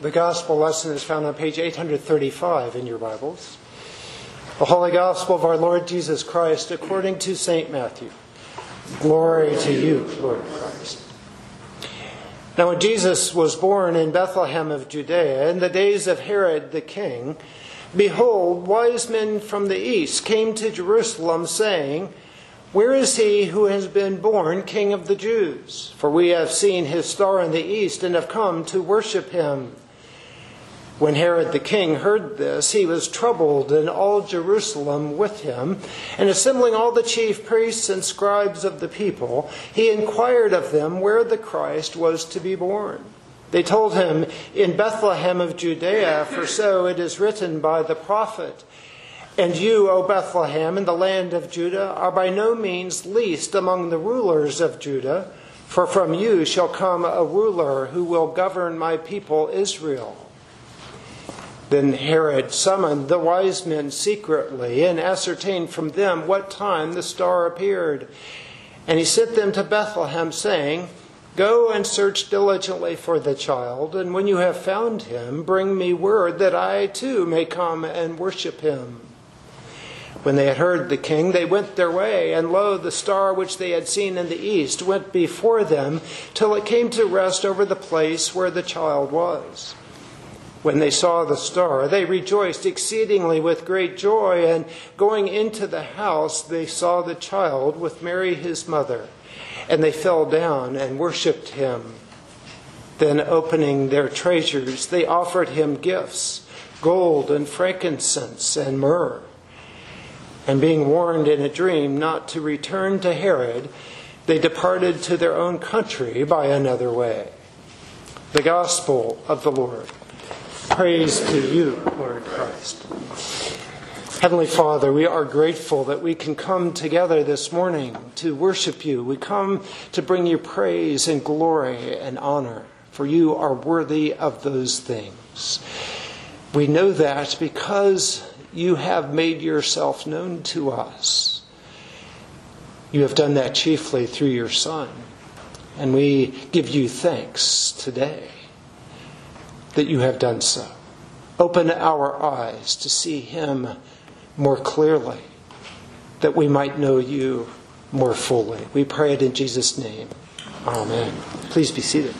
The Gospel lesson is found on page 835 in your Bibles. The Holy Gospel of our Lord Jesus Christ according to St. Matthew. Glory to you, Lord Christ. Now when Jesus was born in Bethlehem of Judea in the days of Herod the king, behold, wise men from the east came to Jerusalem, saying, "Where is he who has been born King of the Jews? For we have seen his star in the east and have come to worship him." When Herod the king heard this, he was troubled, and all Jerusalem with him. And assembling all the chief priests and scribes of the people, he inquired of them where the Christ was to be born. They told him, "In Bethlehem of Judea, for so it is written by the prophet. And you, O Bethlehem, in the land of Judah, are by no means least among the rulers of Judah, for from you shall come a ruler who will govern my people Israel." Then Herod summoned the wise men secretly and ascertained from them what time the star appeared. And he sent them to Bethlehem, saying, "Go and search diligently for the child, and when you have found him, bring me word that I too may come and worship him." When they had heard the king, they went their way, and lo, the star which they had seen in the east went before them till it came to rest over the place where the child was. When they saw the star, they rejoiced exceedingly with great joy, and going into the house, they saw the child with Mary his mother, and they fell down and worshipped him. Then opening their treasures, they offered him gifts, gold and frankincense and myrrh. And being warned in a dream not to return to Herod, they departed to their own country by another way. The Gospel of the Lord. Praise to you, Lord Christ. Heavenly Father, we are grateful that we can come together this morning to worship you. We come to bring you praise and glory and honor, for you are worthy of those things. We know that because you have made yourself known to us. You have done that chiefly through your Son. And we give you thanks today that you have done so. Open our eyes to see him more clearly, that we might know you more fully. We pray it in Jesus' name. Amen. Please be seated.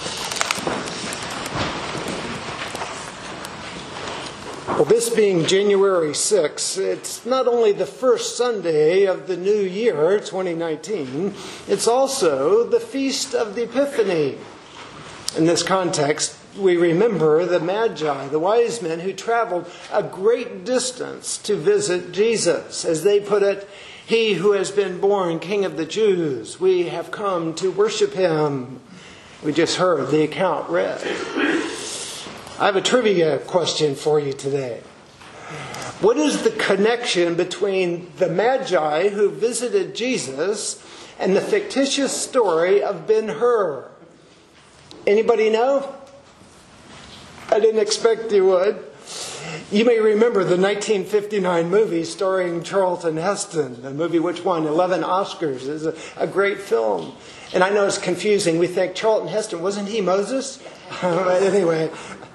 Well, this being January 6th, it's not only the first Sunday of the new year, 2019, it's also the Feast of the Epiphany. In this context, we remember the Magi, the wise men who traveled a great distance to visit Jesus. As they put it, "He who has been born King of the Jews, we have come to worship him." We just heard the account read. I have a trivia question for you today. What is the connection between the Magi who visited Jesus and the fictitious story of Ben-Hur? Anybody know? I didn't expect you would. You may remember the 1959 movie starring Charlton Heston, a movie which won 11 Oscars. It's a great film. And I know it's confusing. We think Charlton Heston, wasn't he Moses? But anyway,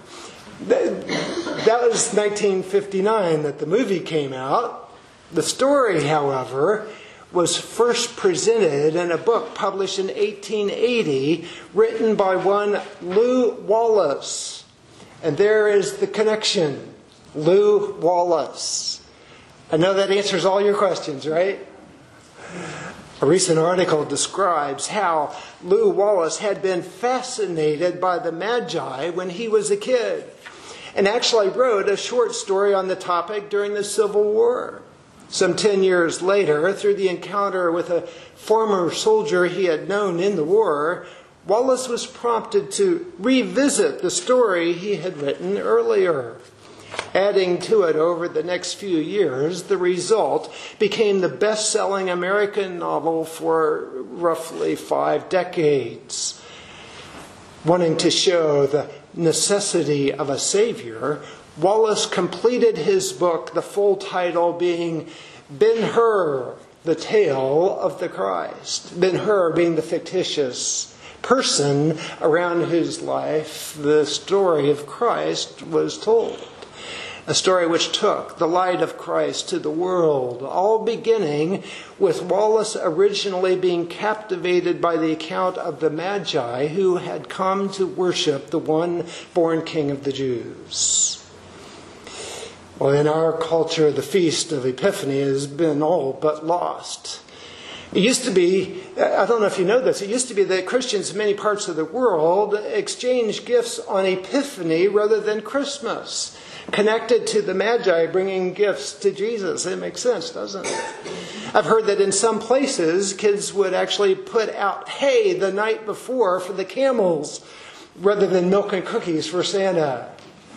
that was 1959 that the movie came out. The story, however, was first presented in a book published in 1880, written by one Lew Wallace. And there is the connection. Lew Wallace. I know that answers all your questions, right? A recent article describes how Lew Wallace had been fascinated by the Magi when he was a kid, and actually wrote a short story on the topic during the Civil War. Some 10 years later, through the encounter with a former soldier he had known in the war, Wallace was prompted to revisit the story he had written earlier. Adding to it over the next few years, the result became the best-selling American novel for roughly 5 decades. Wanting to show the necessity of a savior, Wallace completed his book, the full title being Ben-Hur, the Tale of the Christ. Ben-Hur being the fictitious person around whose life the story of Christ was told. A story which took the light of Christ to the world, all beginning with Wallace originally being captivated by the account of the Magi who had come to worship the one born King of the Jews. Well, in our culture, the Feast of Epiphany has been all but lost. It used to be, I don't know if you know this, it used to be that Christians in many parts of the world exchanged gifts on Epiphany rather than Christmas, connected to the Magi bringing gifts to Jesus. It makes sense, doesn't it? I've heard that in some places, kids would actually put out hay the night before for the camels rather than milk and cookies for Santa.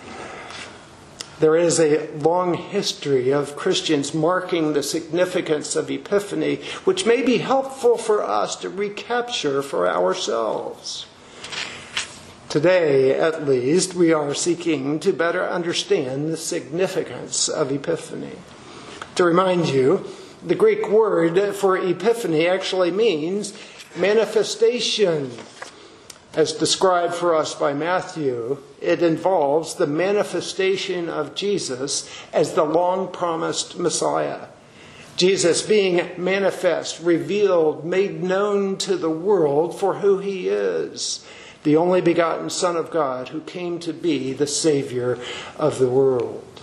There is a long history of Christians marking the significance of Epiphany, which may be helpful for us to recapture for ourselves. Today, at least, we are seeking to better understand the significance of Epiphany. To remind you, the Greek word for Epiphany actually means manifestation. As described for us by Matthew, it involves the manifestation of Jesus as the long-promised Messiah. Jesus being manifest, revealed, made known to the world for who he is, the only begotten Son of God who came to be the Savior of the world.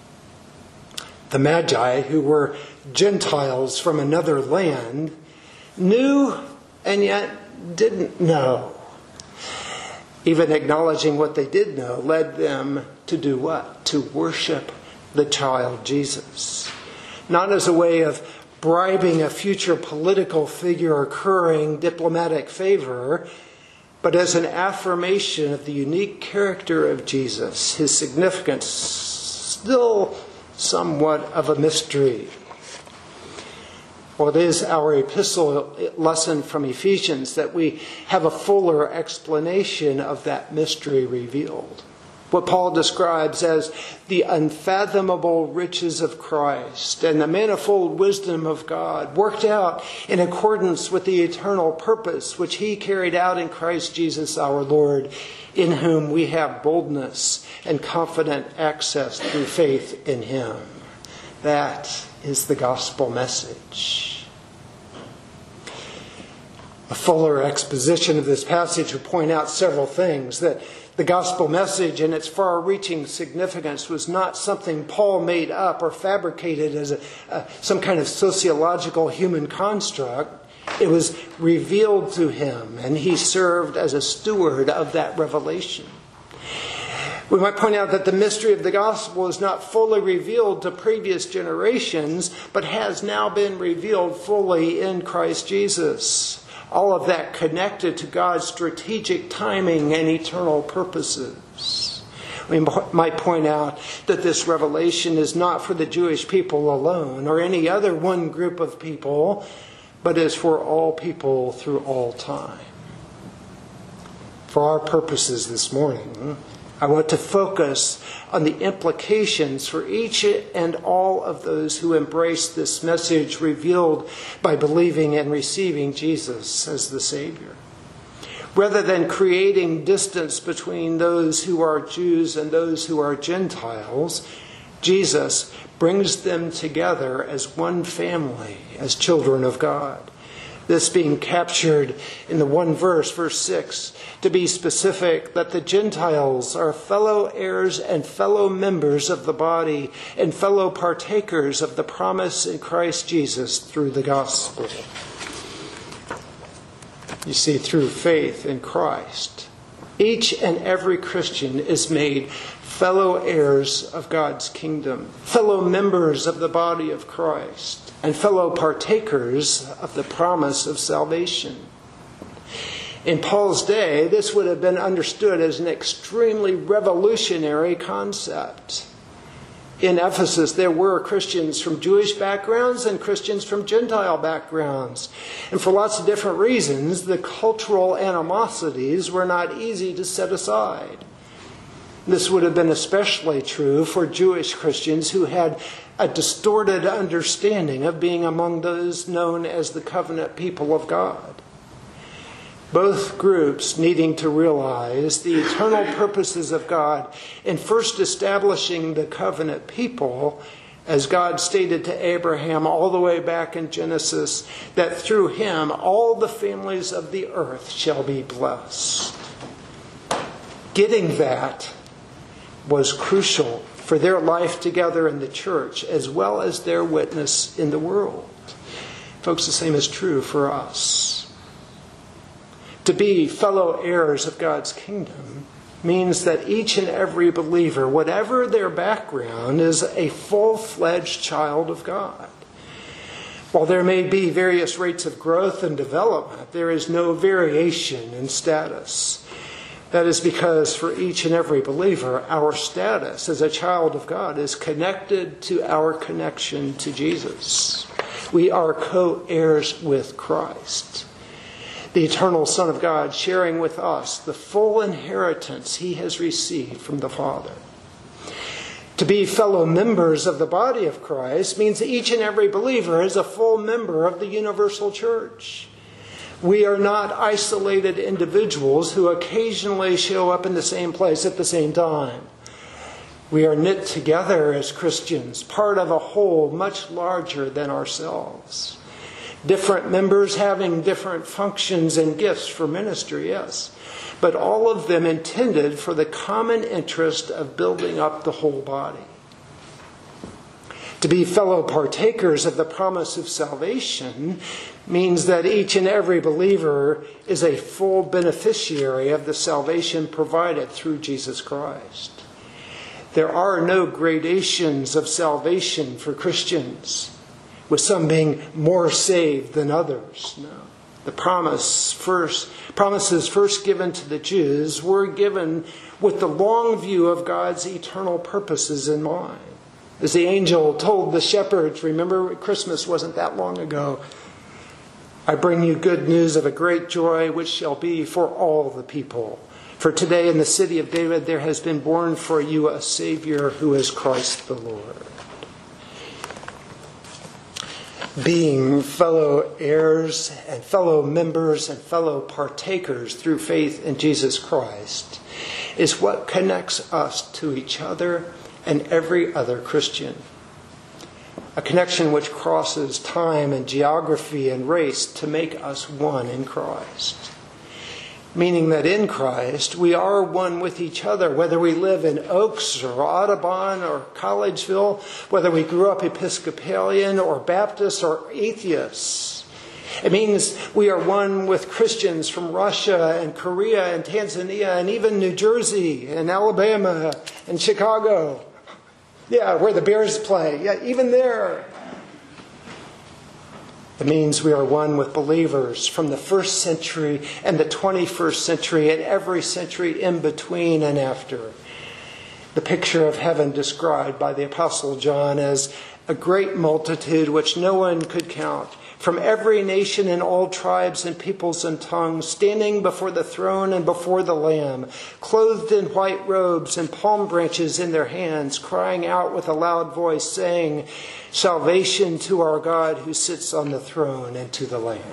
The Magi, who were Gentiles from another land, knew and yet didn't know. Even acknowledging what they did know led them to do what? To worship the child Jesus. Not as a way of bribing a future political figure occurring diplomatic favor, but as an affirmation of the unique character of Jesus, his significance still somewhat of a mystery. Well, it is our epistle lesson from Ephesians that we have a fuller explanation of that mystery revealed. What Paul describes as the unfathomable riches of Christ and the manifold wisdom of God worked out in accordance with the eternal purpose which he carried out in Christ Jesus our Lord, in whom we have boldness and confident access through faith in him. That is the gospel message. A fuller exposition of this passage would point out several things. That the gospel message and its far-reaching significance was not something Paul made up or fabricated as some kind of sociological human construct. It was revealed to him, and he served as a steward of that revelation. We might point out that the mystery of the gospel is not fully revealed to previous generations, but has now been revealed fully in Christ Jesus. All of that connected to God's strategic timing and eternal purposes. We might point out that this revelation is not for the Jewish people alone or any other one group of people, but is for all people through all time. For our purposes this morning, I want to focus on the implications for each and all of those who embrace this message revealed by believing and receiving Jesus as the Savior. Rather than creating distance between those who are Jews and those who are Gentiles, Jesus brings them together as one family, as children of God. This being captured in the one verse, verse 6, to be specific, that the Gentiles are fellow heirs and fellow members of the body and fellow partakers of the promise in Christ Jesus through the gospel. You see, through faith in Christ, each and every Christian is made fellow heirs of God's kingdom, fellow members of the body of Christ, and fellow partakers of the promise of salvation. In Paul's day, this would have been understood as an extremely revolutionary concept. In Ephesus, there were Christians from Jewish backgrounds and Christians from Gentile backgrounds. And for lots of different reasons, the cultural animosities were not easy to set aside. This would have been especially true for Jewish Christians who had a distorted understanding of being among those known as the covenant people of God. Both groups needing to realize the eternal purposes of God in first establishing the covenant people, as God stated to Abraham all the way back in Genesis, that through him all the families of the earth shall be blessed. Getting that was crucial for their life together in the church, as well as their witness in the world. Folks, the same is true for us. To be fellow heirs of God's kingdom means that each and every believer, whatever their background, is a full-fledged child of God. While there may be various rates of growth and development, there is no variation in status. That is because for each and every believer, our status as a child of God is connected to our connection to Jesus. We are co-heirs with Christ, the eternal Son of God, sharing with us the full inheritance he has received from the Father. To be fellow members of the body of Christ means that each and every believer is a full member of the universal church. We are not isolated individuals who occasionally show up in the same place at the same time. We are knit together as Christians, part of a whole much larger than ourselves. Different members having different functions and gifts for ministry, yes, but all of them intended for the common interest of building up the whole body. To be fellow partakers of the promise of salvation means that each and every believer is a full beneficiary of the salvation provided through Jesus Christ. There are no gradations of salvation for Christians, with some being more saved than others. No. The promises first given to the Jews were given with the long view of God's eternal purposes in mind. As the angel told the shepherds, remember Christmas wasn't that long ago, I bring you good news of a great joy which shall be for all the people. For today in the city of David there has been born for you a Savior who is Christ the Lord. Being fellow heirs and fellow members and fellow partakers through faith in Jesus Christ is what connects us to each other and every other Christian. A connection which crosses time and geography and race to make us one in Christ. Meaning that in Christ we are one with each other, whether we live in Oaks or Audubon or Collegeville, whether we grew up Episcopalian or Baptist or atheists. It means we are one with Christians from Russia and Korea and Tanzania and even New Jersey and Alabama and Chicago. Yeah, where the Bears play. Yeah, even there. It means we are one with believers from the first century and the 21st century and every century in between and after. The picture of heaven described by the Apostle John as a great multitude which no one could count, from every nation and all tribes and peoples and tongues, standing before the throne and before the Lamb, clothed in white robes and palm branches in their hands, crying out with a loud voice, saying, Salvation to our God who sits on the throne and to the Lamb.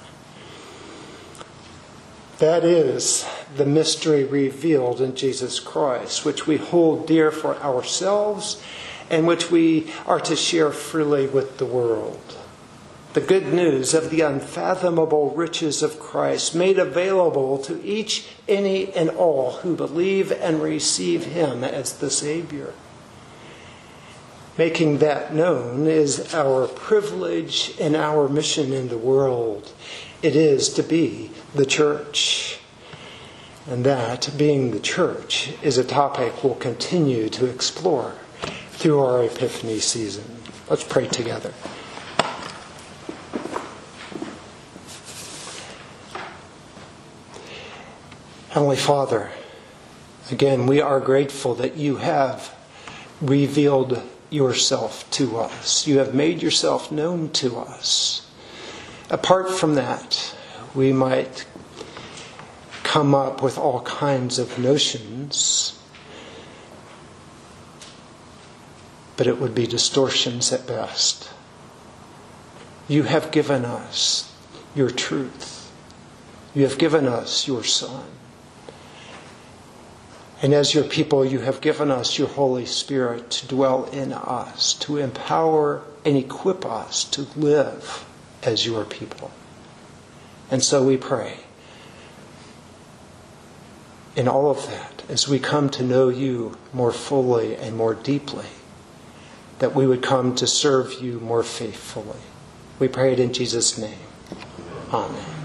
That is the mystery revealed in Jesus Christ, which we hold dear for ourselves and which we are to share freely with the world. The good news of the unfathomable riches of Christ made available to each, any, and all who believe and receive him as the Savior. Making that known is our privilege and our mission in the world. It is to be the church. And that, being the church, is a topic we'll continue to explore through our Epiphany season. Let's pray together. Heavenly Father, again, we are grateful that you have revealed yourself to us. You have made yourself known to us. Apart from that, we might come up with all kinds of notions, but it would be distortions at best. You have given us your truth. You have given us your Son. And as your people, you have given us your Holy Spirit to dwell in us, to empower and equip us to live as your people. And so we pray, in all of that, as we come to know you more fully and more deeply, that we would come to serve you more faithfully. We pray it in Jesus' name. Amen.